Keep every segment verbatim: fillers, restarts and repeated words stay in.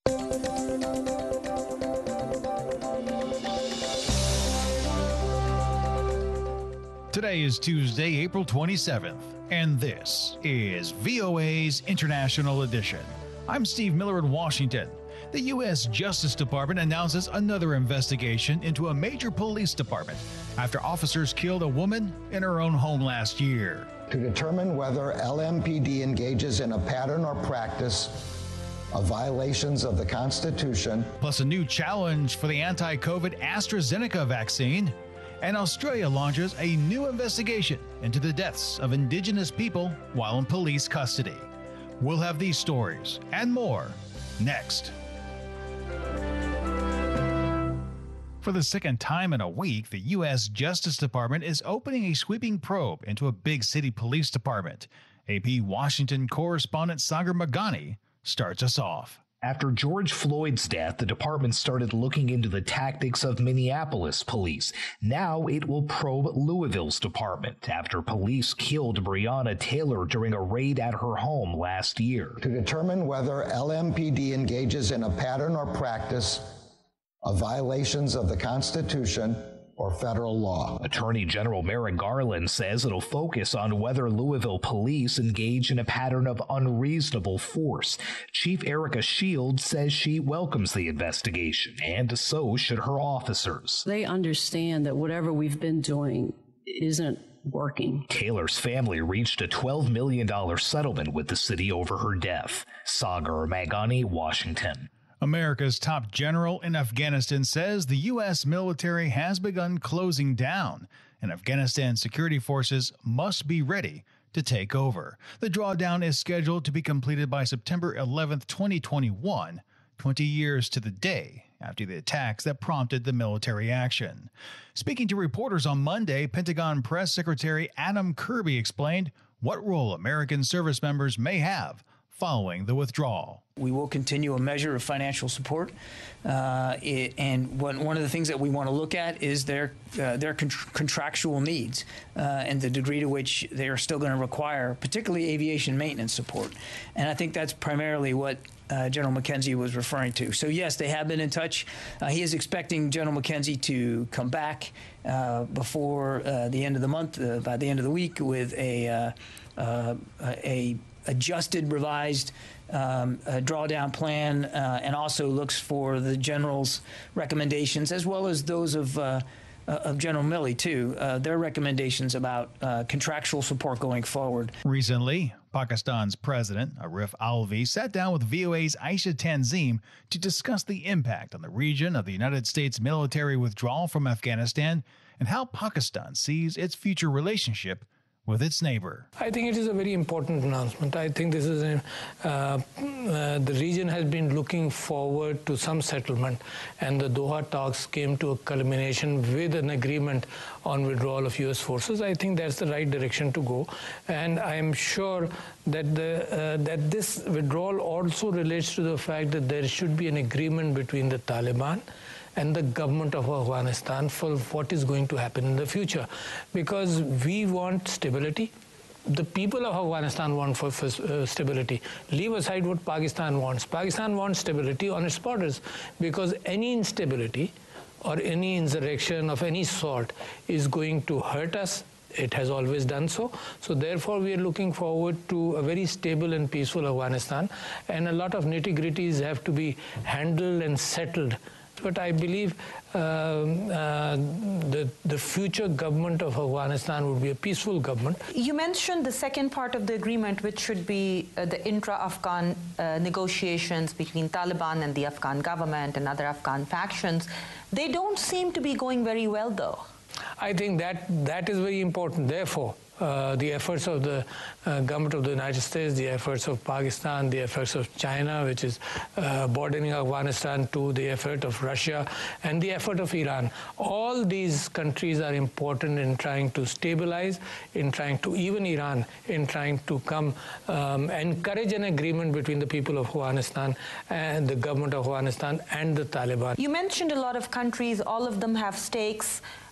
Today is Tuesday, April twenty-seventh, and this is V O A's International Edition. I'm Steve Miller in Washington. The U S Justice Department announces another investigation into a major police department after officers killed a woman in her own home last year. To determine whether L M P D engages in a pattern or practice of violations of the Constitution. Plus a new challenge for the anti-COVID AstraZeneca vaccine. And Australia launches a new investigation into the deaths of Indigenous people while in police custody. We'll have these stories and more next. For the second time in a week, the U S Justice Department is opening a sweeping probe into a big city police department. A P Washington correspondent Sagar Meghani starts us off. After George Floyd's death, the department started looking into the tactics of Minneapolis police. Now it will probe Louisville's department after police killed Breonna Taylor during a raid at her home last year. To determine whether L M P D engages in a pattern or practice of violations of the Constitution or federal law. Attorney General Merrick Garland says it'll focus on whether Louisville police engage in a pattern of unreasonable force. Chief Erica Shields says she welcomes the investigation, and so should her officers. They understand that whatever we've been doing isn't working. Taylor's family reached a twelve million dollars settlement with the city over her death. Sagar Meghani, Washington. America's top general in Afghanistan says the U S military has begun closing down, and Afghanistan security forces must be ready to take over. The drawdown is scheduled to be completed by September eleventh, twenty twenty-one, twenty years to the day after the attacks that prompted the military action. Speaking to reporters on Monday, Pentagon Press Secretary Adam Kirby explained what role American service members may have following the withdrawal. We will continue a measure of financial support, uh, it, and one, one of the things that we want to look at is their uh, their con- contractual needs uh, and the degree to which they are still going to require, particularly aviation maintenance support. And I think that's primarily what uh, General McKenzie was referring to. So yes, they have been in touch. Uh, he is expecting General McKenzie to come back uh, before uh, the end of the month, uh, by the end of the week, with a uh, uh, a adjusted, revised um, uh, drawdown plan, uh, and also looks for the general's recommendations, as well as those of uh, uh, of General Milley, too, uh, their recommendations about uh, contractual support going forward. Recently, Pakistan's President Arif Alvi sat down with V O A's Aisha Tanzim to discuss the impact on the region of the United States military withdrawal from Afghanistan and how Pakistan sees its future relationship with its neighbor. I think it is a very important announcement. I think this is a, uh, uh, the region has been looking forward to some settlement, and the Doha talks came to a culmination with an agreement on withdrawal of U S forces. I think that's the right direction to go, and I am sure that the uh, that this withdrawal also relates to the fact that there should be an agreement between the Taliban and the government of Afghanistan for what is going to happen in the future. Because we want stability. The people of Afghanistan want for, for uh, stability. Leave aside what Pakistan wants. Pakistan wants stability on its borders, because any instability or any insurrection of any sort is going to hurt us. It has always done so. So therefore, we are looking forward to a very stable and peaceful Afghanistan, and a lot of nitty-gritties have to be handled and settled. But I believe uh, uh, the, the future government of Afghanistan would be a peaceful government. You mentioned the second part of the agreement, which should be uh, the intra-Afghan uh, negotiations between Taliban and the Afghan government and other Afghan factions. They don't seem to be going very well, though. I think that that is very important. Therefore, Uh, the efforts of the uh, government of the United States, the efforts of Pakistan, the efforts of China, which is uh, bordering Afghanistan, to the effort of Russia, and the effort of Iran. All these countries are important in trying to stabilize, in trying to, even Iran, in trying to come, um, encourage an agreement between the people of Afghanistan and the government of Afghanistan and the Taliban. You mentioned a lot of countries, all of them have stakes.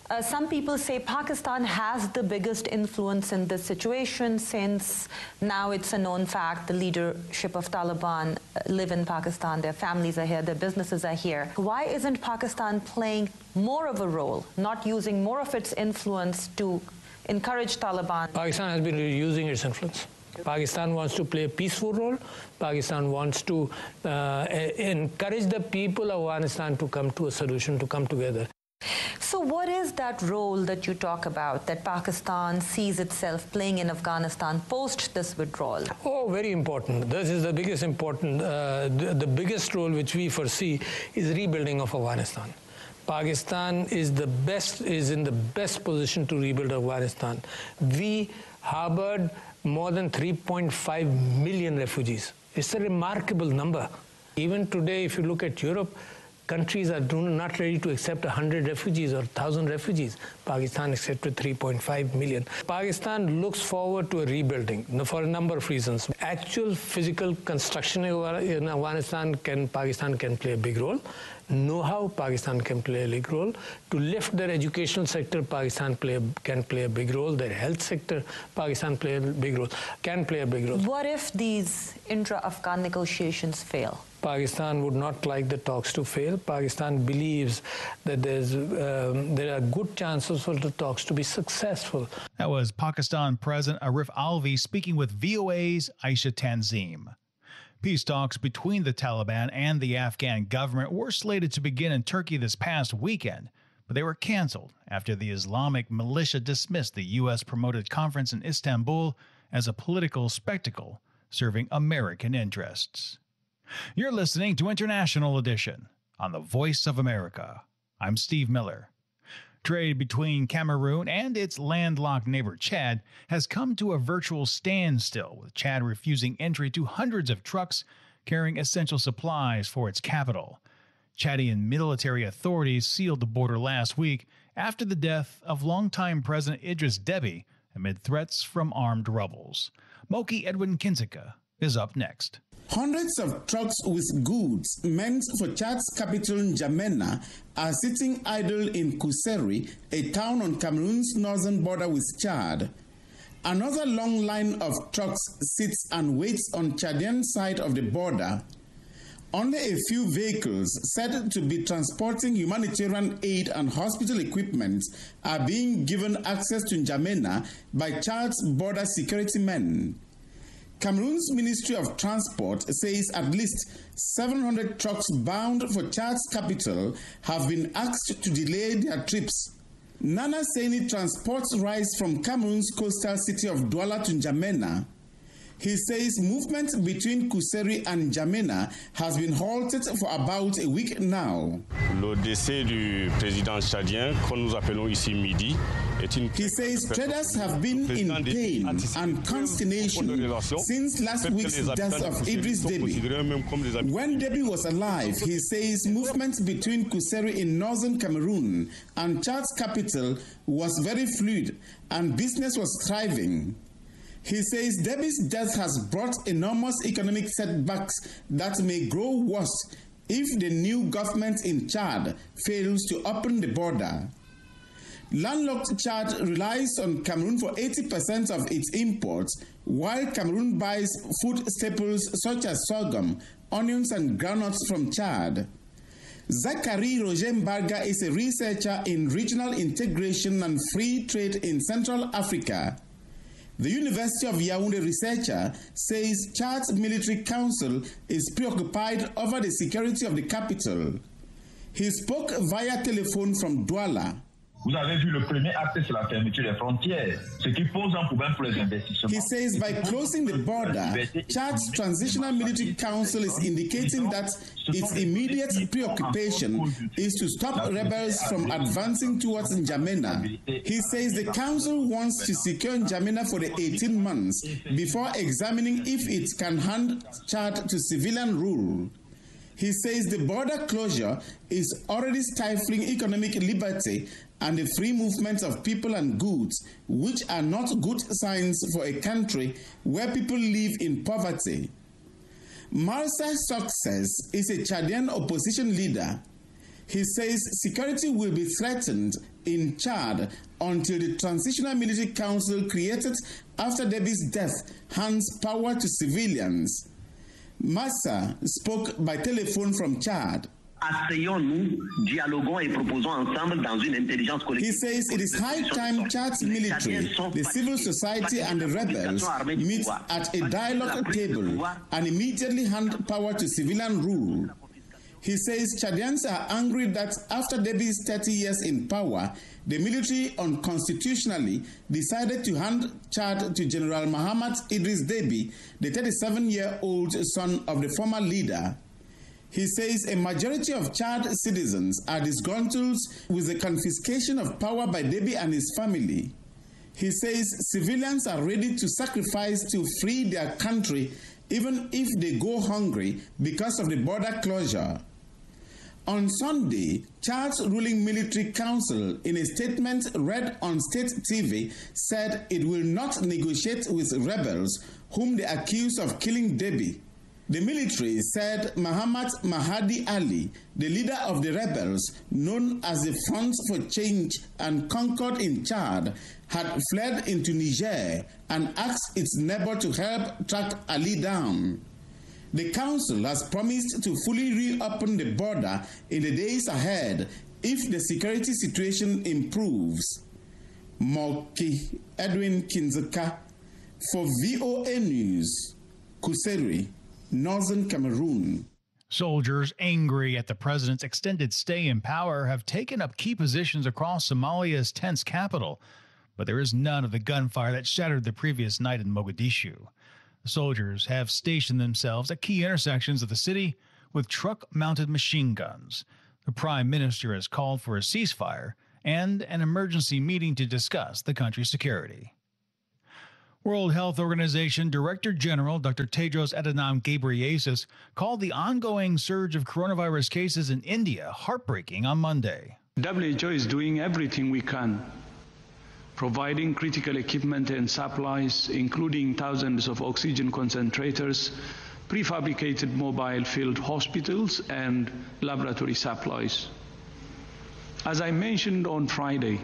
Uh, some people say Pakistan has the biggest influence in this situation since now it's a known fact the leadership of Taliban live in Pakistan, their families are here, their businesses are here. Why isn't Pakistan playing more of a role, not using more of its influence to encourage Taliban? Pakistan has been using its influence. Pakistan wants to play a peaceful role. Pakistan wants to uh, encourage the people of Afghanistan to come to a solution, to come together. So what is that role that you talk about that Pakistan sees itself playing in Afghanistan post this withdrawal? Oh, very important. This is the biggest important, uh, the, the biggest role which we foresee is rebuilding of Afghanistan. Pakistan is the best, is in the best position to rebuild Afghanistan. We harbored more than three point five million refugees. It's a remarkable number. Even today, if you look at Europe, countries are not ready to accept one hundred refugees or one thousand refugees. Pakistan accepted three point five million. Pakistan looks forward to a rebuilding for a number of reasons. Actual physical construction in Afghanistan, can, Pakistan can play a big role. Know-how, Pakistan can play a big role. To lift their educational sector, Pakistan play, can play a big role. Their health sector, Pakistan play a big role, can play a big role. What if these intra-Afghan negotiations fail? Pakistan would not like the talks to fail. Pakistan believes that there's, um, there are good chances for the talks to be successful. That was Pakistan President Arif Alvi speaking with V O A's Aisha Tanzim. Peace talks between the Taliban and the Afghan government were slated to begin in Turkey this past weekend, but they were canceled after the Islamic militia dismissed the U S-promoted conference in Istanbul as a political spectacle serving American interests. You're listening to International Edition on the Voice of America. I'm Steve Miller. Trade between Cameroon and its landlocked neighbor Chad has come to a virtual standstill, with Chad refusing entry to hundreds of trucks carrying essential supplies for its capital. Chadian military authorities sealed the border last week after the death of longtime President Idris Deby amid threats from armed rebels. Moki Edwin Kinzika is up next. Hundreds of trucks with goods meant for Chad's capital N'Djamena are sitting idle in Kuseri, a town on Cameroon's northern border with Chad. Another long line of trucks sits and waits on Chadian side of the border. Only a few vehicles said to be transporting humanitarian aid and hospital equipment are being given access to N'Djamena by Chad's border security men. Cameroon's Ministry of Transport says at least seven hundred trucks bound for Chad's capital have been asked to delay their trips. Nana Seni transports rice from Cameroon's coastal city of Douala to N'Djamena. He says movement between Kuseri and N'Djamena has been halted for about a week now. Le décès du président tchadien, que nous appelons ici Midi, est une... He says traders have been in pain and consternation since last week's death of Idris Deby. When Deby was alive, he says movement between Kuseri in northern Cameroon and Chad's capital was very fluid and business was thriving. He says Deby's death has brought enormous economic setbacks that may grow worse if the new government in Chad fails to open the border. Landlocked Chad relies on Cameroon for eighty percent of its imports, while Cameroon buys food staples such as sorghum, onions, and groundnuts from Chad. Zachary Roger Mbarga is a researcher in regional integration and free trade in Central Africa. The University of Yaoundé researcher says Chad's military council is preoccupied over the security of the capital. He spoke via telephone from Douala. Vous avez vu le premier acte, c'est la fermeture des frontières, ce qui pose un problème pour les investissements. He says by closing the border, Chad's Transitional Military Council is indicating that its immediate preoccupation is to stop rebels from advancing towards N'Djamena. He says the council wants to secure N'Djamena for the eighteen months before examining if it can hand Chad to civilian rule. He says the border closure is already stifling economic liberty and the free movement of people and goods, which are not good signs for a country where people live in poverty. Marsa Success is a Chadian opposition leader. He says security will be threatened in Chad until the Transitional Military Council created after Déby's death hands power to civilians. Massa spoke by telephone from Chad. Asseyons-nous, dialoguons et proposons ensemble dans une intelligence collective. He says it is high time Chad's military, the civil society and the rebels meet at a dialogue table and immediately hand power to civilian rule. He says Chadians are angry that after Déby's thirty years in power, the military unconstitutionally decided to hand Chad to General Mahamat Idris Déby, the thirty-seven-year-old son of the former leader. He says a majority of Chad citizens are disgruntled with the confiscation of power by Déby and his family. He says civilians are ready to sacrifice to free their country even if they go hungry because of the border closure. On Sunday, Chad's ruling military council, in a statement read on state T V, said it will not negotiate with rebels whom they accuse of killing Déby. The military said Muhammad Mahdi Ali, the leader of the rebels, known as the Front for Change and Concord in Chad, had fled into Niger and asked its neighbor to help track Ali down. The council has promised to fully reopen the border in the days ahead if the security situation improves. Moki Edwin Kinzeka for V O A News, Kuseri, Northern Cameroon. Soldiers angry at the president's extended stay in power have taken up key positions across Somalia's tense capital, but there is none of the gunfire that shattered the previous night in Mogadishu. The soldiers have stationed themselves at key intersections of the city with truck-mounted machine guns. The prime minister has called for a ceasefire and an emergency meeting to discuss the country's security. World Health Organization Director General Doctor Tedros Adhanom Ghebreyesus called the ongoing surge of coronavirus cases in India heartbreaking on Monday. W H O is doing everything we can, providing critical equipment and supplies, including thousands of oxygen concentrators, prefabricated mobile field hospitals, and laboratory supplies. As I mentioned on Friday,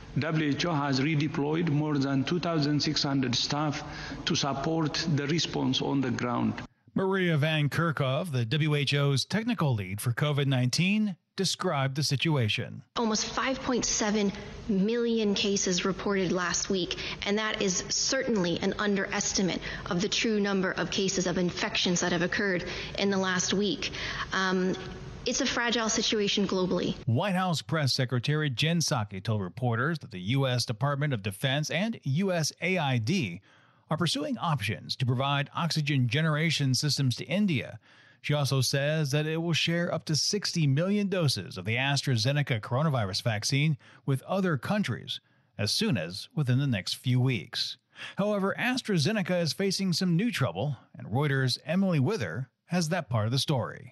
W H O has redeployed more than two thousand six hundred staff to support the response on the ground. Maria Van Kerkhove, the W H O's technical lead for COVID nineteen, described the situation. Almost five point seven million cases reported last week, and that is certainly an underestimate of the true number of cases of infections that have occurred in the last week. Um, It's a fragile situation globally. White House Press Secretary Jen Psaki told reporters that the U S Department of Defense and U S A I D are pursuing options to provide oxygen generation systems to India. She also says that it will share up to sixty million doses of the AstraZeneca coronavirus vaccine with other countries as soon as within the next few weeks. However, AstraZeneca is facing some new trouble, and Reuters' Emily Wither has that part of the story.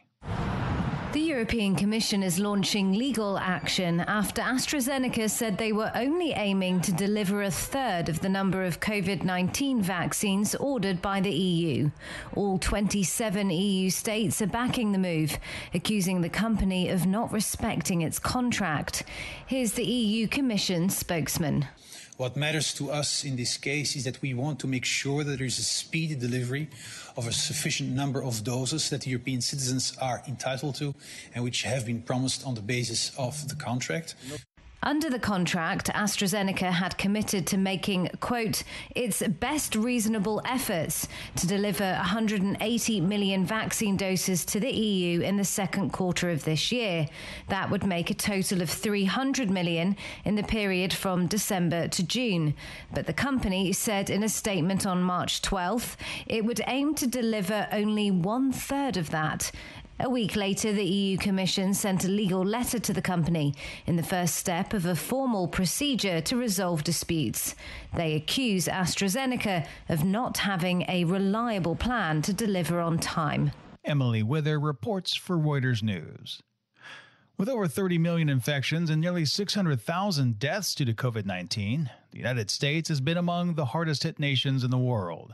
The European Commission is launching legal action after AstraZeneca said they were only aiming to deliver a third of the number of COVID nineteen vaccines ordered by the E U. All twenty-seven E U states are backing the move, accusing the company of not respecting its contract. Here's the E U Commission spokesman. What matters to us in this case is that we want to make sure that there is a speedy delivery of a sufficient number of doses that the European citizens are entitled to and which have been promised on the basis of the contract. Under the contract, AstraZeneca had committed to making, quote, its best reasonable efforts to deliver one hundred eighty million vaccine doses to the E U in the second quarter of this year. That would make a total of three hundred million in the period from December to June. But the company said in a statement on March twelfth it would aim to deliver only one third of that. A week later, the E U Commission sent a legal letter to the company in the first step of a formal procedure to resolve disputes. They accuse AstraZeneca of not having a reliable plan to deliver on time. Emily Wither reports for Reuters News. With over thirty million infections and nearly six hundred thousand deaths due to COVID nineteen, the United States has been among the hardest hit nations in the world.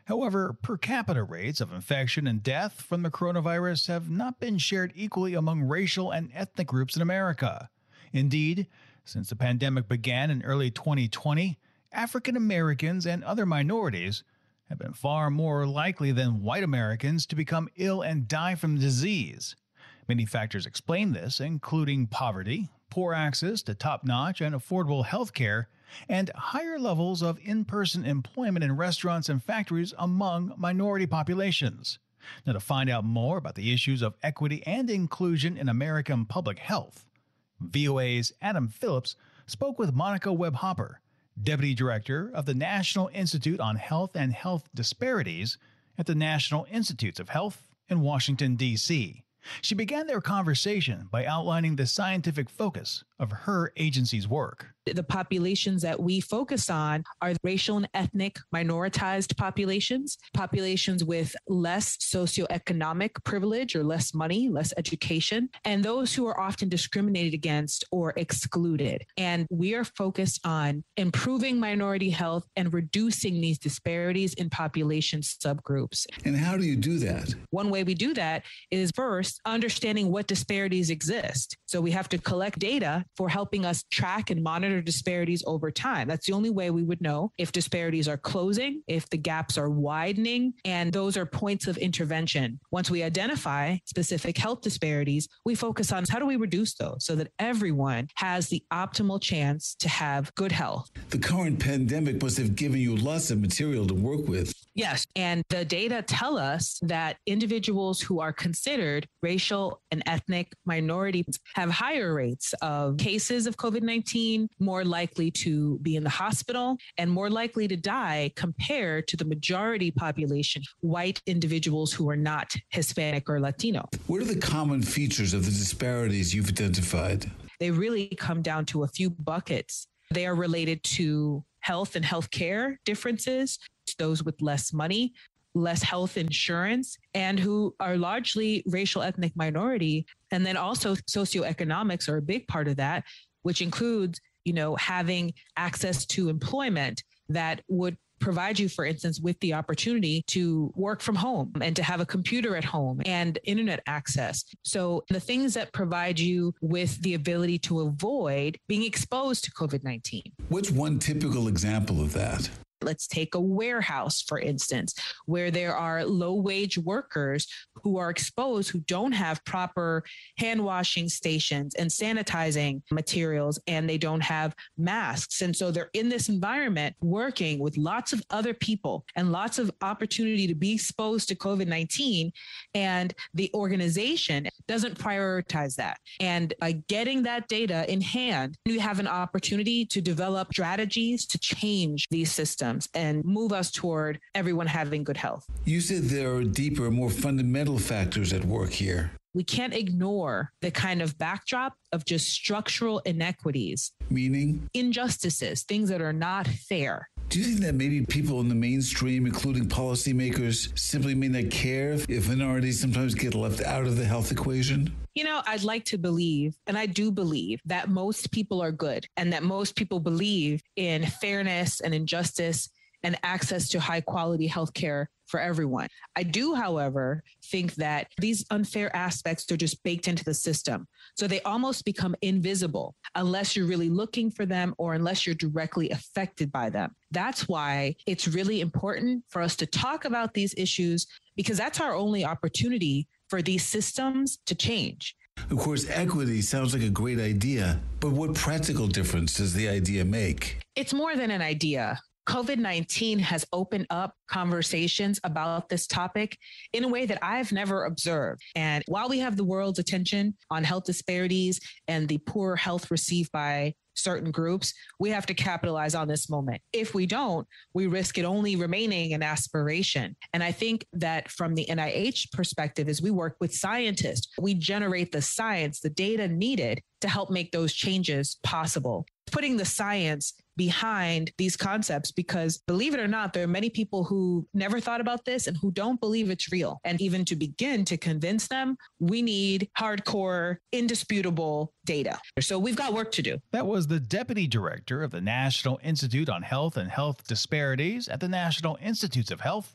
However, per capita rates of infection and death from the coronavirus have not been shared equally among racial and ethnic groups in America. Indeed, since the pandemic began in early twenty twenty, African Americans and other minorities have been far more likely than white Americans to become ill and die from the disease. Many factors explain this, including poverty, poor access to top-notch and affordable health care, and higher levels of in-person employment in restaurants and factories among minority populations. Now, to find out more about the issues of equity and inclusion in American public health, V O A's Adam Phillips spoke with Monica Webb Hopper, Deputy Director of the National Institute on Health and Health Disparities at the National Institutes of Health in Washington, D C She began their conversation by outlining the scientific focus of her agency's work. The populations that we focus on are racial and ethnic minoritized populations, populations with less socioeconomic privilege or less money, less education, and those who are often discriminated against or excluded. And we are focused on improving minority health and reducing these disparities in population subgroups. And how do you do that? One way we do that is first understanding what disparities exist. So we have to collect data for helping us track and monitor disparities over time. That's the only way we would know if disparities are closing, if the gaps are widening, and those are points of intervention. Once we identify specific health disparities, we focus on how do we reduce those so that everyone has the optimal chance to have good health. The current pandemic must have given you lots of material to work with. Yes, and the data tell us that individuals who are considered racial and ethnic minorities have higher rates of cases of COVID nineteen, more likely to be in the hospital, and more likely to die compared to the majority population, white individuals who are not Hispanic or Latino. What are the common features of the disparities you've identified? They really come down to a few buckets. They are related to health and healthcare differences, those with less money, less health insurance, and who are largely racial ethnic minority. And then also socioeconomics are a big part of that, which includes, you know, having access to employment that would provide you, for instance, with the opportunity to work from home and to have a computer at home and internet access. So the things that provide you with the ability to avoid being exposed to COVID nineteen. What's one typical example of that? Let's take a warehouse, for instance, where there are low-wage workers who are exposed, who don't have proper hand washing stations and sanitizing materials, and they don't have masks. And so they're in this environment working with lots of other people and lots of opportunity to be exposed to COVID nineteen. And the organization doesn't prioritize that. And by getting that data in hand, you have an opportunity to develop strategies to change these systems and move us toward everyone having good health. You said there are deeper, more fundamental factors at work here. We can't ignore the kind of backdrop of just structural inequities. Meaning? Injustices, things that are not fair. Do you think that maybe people in the mainstream, including policymakers, simply may not care if minorities sometimes get left out of the health equation? You know, I'd like to believe, and I do believe, that most people are good and that most people believe in fairness and injustice and access to high quality healthcare for everyone. I do, however, think that these unfair aspects are just baked into the system. So they almost become invisible unless you're really looking for them or unless you're directly affected by them. That's why it's really important for us to talk about these issues, because that's our only opportunity for these systems to change. Of course, equity sounds like a great idea, but what practical difference does the idea make? It's more than an idea. COVID nineteen has opened up conversations about this topic in a way that I've never observed. And while we have the world's attention on health disparities and the poor health received by certain groups, we have to capitalize on this moment. If we don't, we risk it only remaining an aspiration. And I think that from the N I H perspective, as we work with scientists, we generate the science, the data needed to help make those changes possible. Putting the science behind these concepts, because believe it or not, there are many people who never thought about this and who don't believe it's real. And even to begin to convince them, we need hardcore, indisputable data. So we've got work to do. That was the Deputy Director of the National Institute on Health and Health Disparities at the National Institutes of Health,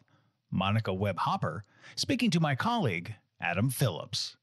Monica Webb-Hopper, speaking to my colleague, Adam Phillips.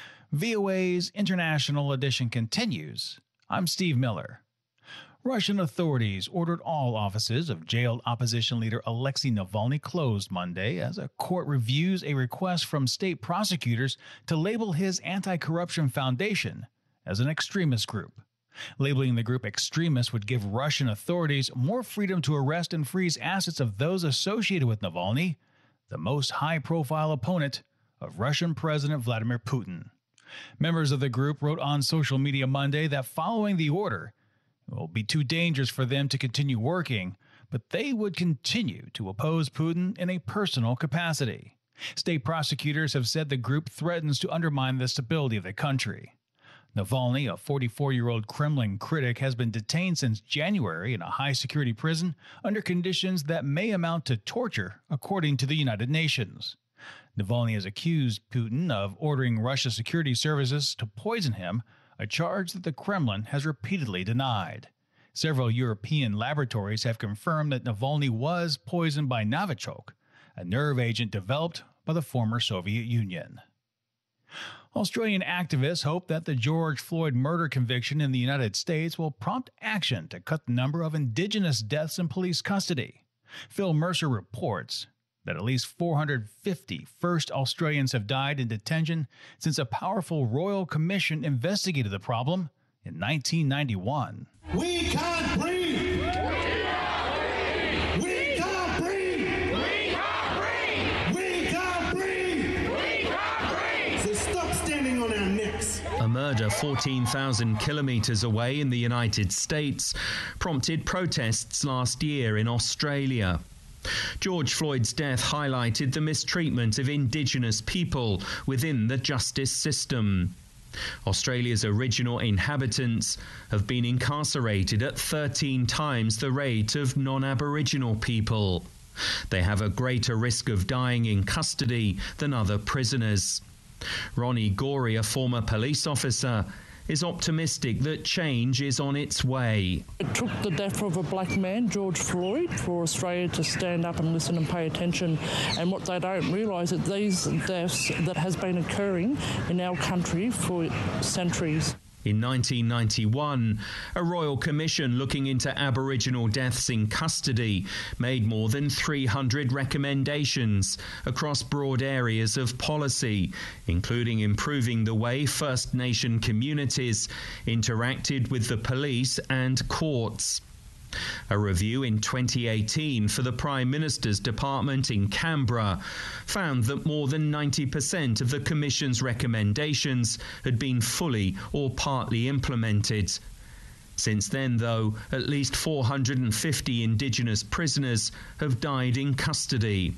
V O A's International Edition continues. I'm Steve Miller. Russian authorities ordered all offices of jailed opposition leader Alexei Navalny closed Monday as a court reviews a request from state prosecutors to label his anti-corruption foundation as an extremist group. Labeling the group extremist would give Russian authorities more freedom to arrest and freeze assets of those associated with Navalny, the most high-profile opponent of Russian President Vladimir Putin. Members of the group wrote on social media Monday that following the order, it will be too dangerous for them to continue working, but they would continue to oppose Putin in a personal capacity. State prosecutors have said the group threatens to undermine the stability of the country. Navalny, a forty-four-year-old Kremlin critic, has been detained since January in a high-security prison under conditions that may amount to torture, according to the United Nations. Navalny has accused Putin of ordering Russia's security services to poison him, a charge that the Kremlin has repeatedly denied. Several European laboratories have confirmed that Navalny was poisoned by Novichok, a nerve agent developed by the former Soviet Union. Australian activists hope that the George Floyd murder conviction in the United States will prompt action to cut the number of Indigenous deaths in police custody. Phil Mercer reports that at least four hundred fifty First Australians have died in detention since a powerful Royal Commission investigated the problem in nineteen ninety-one. We can't breathe! We can't breathe! We can't breathe! We can't breathe! We can't breathe! We can't breathe! So stop standing on our necks. A murder fourteen thousand kilometres away in the United States prompted protests last year in Australia. George Floyd's death highlighted the mistreatment of Indigenous people within the justice system. Australia's original inhabitants have been incarcerated at thirteen times the rate of non-Aboriginal people. They have a greater risk of dying in custody than other prisoners. Ronnie Gorey, a former police officer, is optimistic that change is on its way. It took the death of a black man, George Floyd, for Australia to stand up and listen and pay attention. And what they don't realise is that these deaths that has been occurring in our country for centuries. In nineteen ninety-one, a Royal Commission looking into Aboriginal deaths in custody made more than three hundred recommendations across broad areas of policy, including improving the way First Nation communities interacted with the police and courts. A review in twenty eighteen for the Prime Minister's Department in Canberra found that more than ninety percent of the Commission's recommendations had been fully or partly implemented. Since then, though, at least four hundred fifty Indigenous prisoners have died in custody.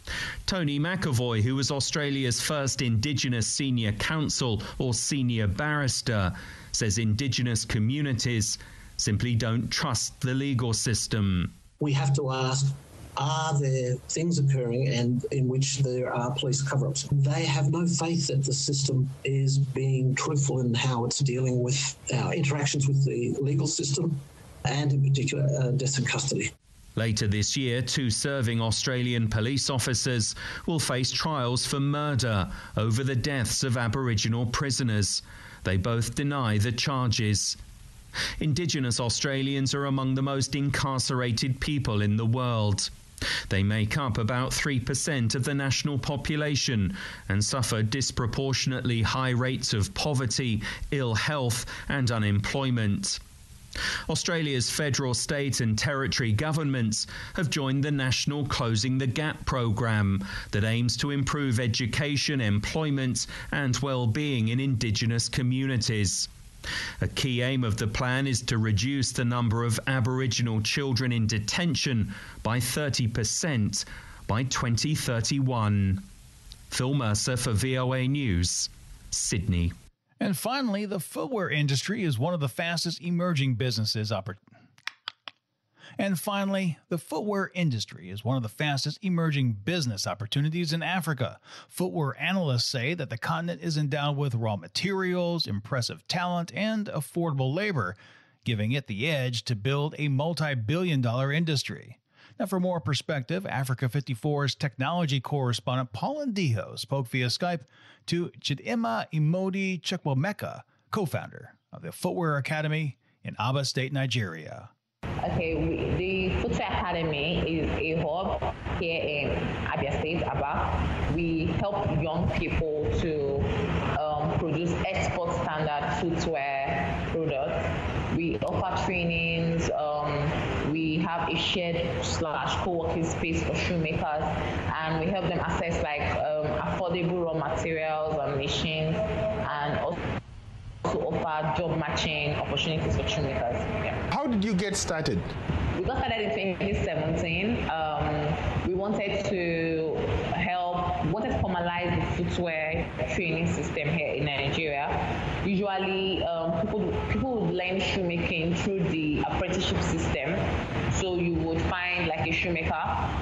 Tony McAvoy, who was Australia's first Indigenous senior counsel or senior barrister, says Indigenous communities simply don't trust the legal system. We have to ask, are there things occurring and in which there are police cover-ups? They have no faith that the system is being truthful in how it's dealing with our interactions with the legal system and in particular uh, deaths in custody. Later this year, two serving Australian police officers will face trials for murder over the deaths of Aboriginal prisoners. They both deny the charges. Indigenous Australians are among the most incarcerated people in the world. They make up about three percent of the national population and suffer disproportionately high rates of poverty, ill health and unemployment. Australia's federal, state and territory governments have joined the National Closing the Gap programme that aims to improve education, employment and well-being in Indigenous communities. A key aim of the plan is to reduce the number of Aboriginal children in detention by thirty percent by twenty thirty-one. Phil Mercer for V O A News, Sydney. And finally, the footwear industry is one of the fastest emerging businesses oppor- And finally, the footwear industry is one of the fastest emerging business opportunities in Africa. Footwear analysts say that the continent is endowed with raw materials, impressive talent, and affordable labor, giving it the edge to build a multi-billion dollar industry. Now, for more perspective, Africa fifty-four's technology correspondent Paul Ndiho spoke via Skype to Chidimma Imodi Chukwuemeka, co-founder of the Footwear Academy in Aba State, Nigeria. Okay, we, the Footwear Academy is a hub here in Abia State, Aba. We help young people to um, produce export standard footwear products. We offer trainings. Um, we have a shared slash co-working space for shoemakers, and we help them access like um, affordable raw materials and machines, and also to offer job matching opportunities for shoemakers. Yeah. How did you get started? We got started in twenty seventeen. Um, we wanted to help, wanted to formalize the footwear training system here in Nigeria. Usually, um, people people would learn shoemaking through the apprenticeship system. So you would find like a shoemaker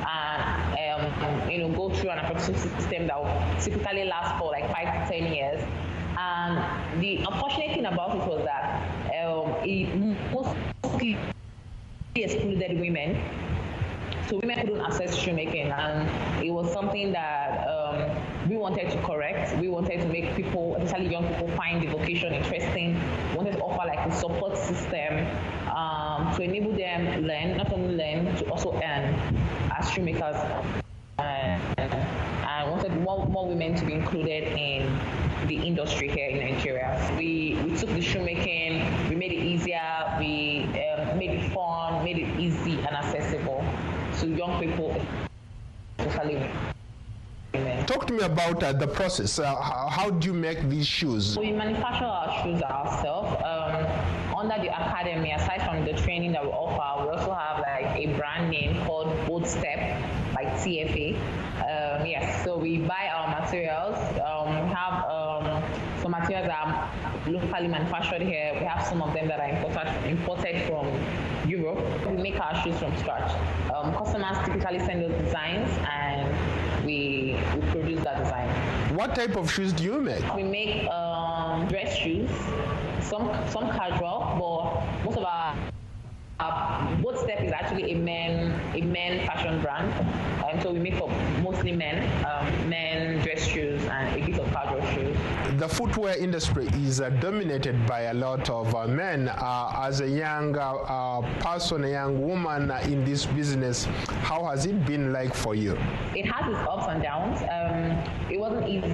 and um, you know go through an apprenticeship system that would typically last for like five to ten years. And the unfortunate thing about it was that um, it mostly excluded women. So women couldn't access shoemaking, and it was something that um, we wanted to correct. We wanted to make people, especially young people, find the vocation interesting. We wanted to offer like a support system um, to enable them learn, not only learn, to also earn as shoemakers. And, and wanted more, more women to be included in the industry here in Nigeria. We we took the shoemaking, we made it easier, we um, made it fun, made it easy and accessible to young people, especially women. Talk to me about uh, the process. Uh, how, how do you make these shoes? So we manufacture our shoes ourselves. Um, under the academy, aside from the training that we offer, we also have like a brand name called Bold Step, like T F A. Um, yes, so we buy our materials. Um, we have um, some materials that are locally manufactured here. We have some of them that are imported, imported from Europe. We make our shoes from scratch. Um, customers typically send us designs, and we, we produce that design. What type of shoes do you make? We make um, dress shoes, some some casual, but most of our Uh, Bold Step is actually a men a men fashion brand, and um, so we make for mostly men, um, men dress shoes and a bit of casual shoes. The footwear industry is uh, dominated by a lot of uh, men. Uh, as a young uh, person, a young woman uh, in this business, how has it been like for you? It has its ups and downs. Um, it wasn't easy.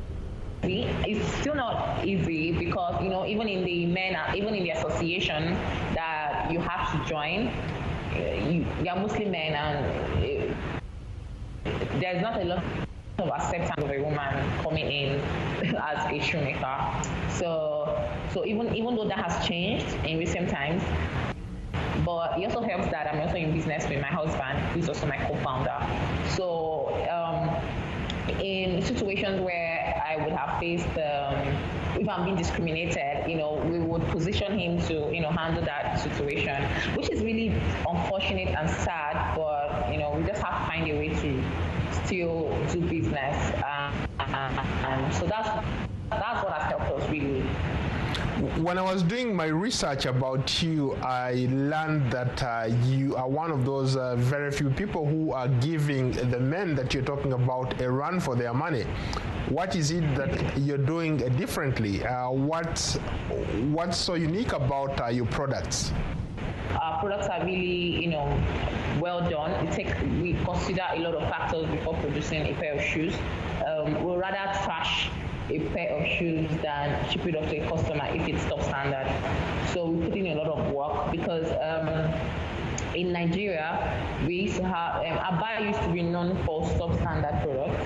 It's still not easy because, you know, even in the men, even in the association that you have to join, you, you are Muslim men, and it, there's not a lot of acceptance of a woman coming in as a shoemaker. So, so even even though that has changed in recent times, but it also helps that I'm also in business with my husband, who's also my co-founder. So, um, in situations where I would have faced, um, if I'm being discriminated, you know, we would position him to, you know, handle that situation, which is really unfortunate and sad, but, you know, we just have to find a way to still do business. Um, and, and so that's, that's what has helped us really. When I was doing my research about you, I learned that uh, you are one of those uh, very few people who are giving the men that you're talking about a run for their money. What is it that you're doing differently? Uh, what's, what's so unique about uh, your products? Our products are really, you know, well done. We take, we consider a lot of factors before producing a pair of shoes. Um, we'll rather trash a pair of shoes than ship it off to a customer if it's top standard. So we put in a lot of work because um, in Nigeria, we used to have, um, Aba used to be known for substandard products.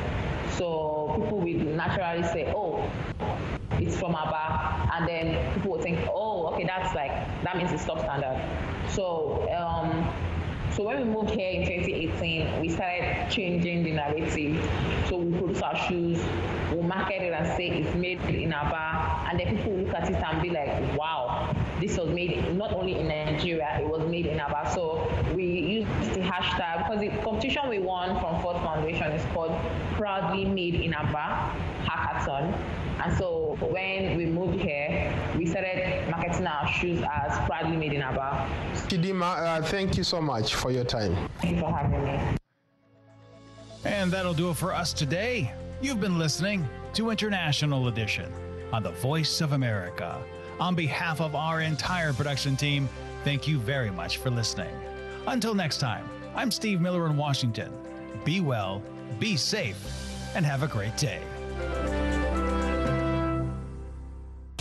So people would naturally say, oh, it's from Aba, and then people would think, oh, okay, that's like, that means it's substandard. So, um, So when we moved here in twenty eighteen, we started changing the narrative. So we produce our shoes, we'll market it and say it's made in Aba, and then people look at it and be like, wow, this was made not only in Nigeria, it was made in Aba. So we use the hashtag, because the competition we won from Ford Foundation is called Proudly Made in Aba Hackathon. And so when we moved here, we started marketing representing our shoes as proudly made in Aba. Chidima, uh, thank you so much for your time. Thank you for having me. And that'll do it for us today. You've been listening to International Edition on the Voice of America. On behalf of our entire production team, thank you very much for listening. Until next time, I'm Steve Miller in Washington. Be well, be safe, and have a great day.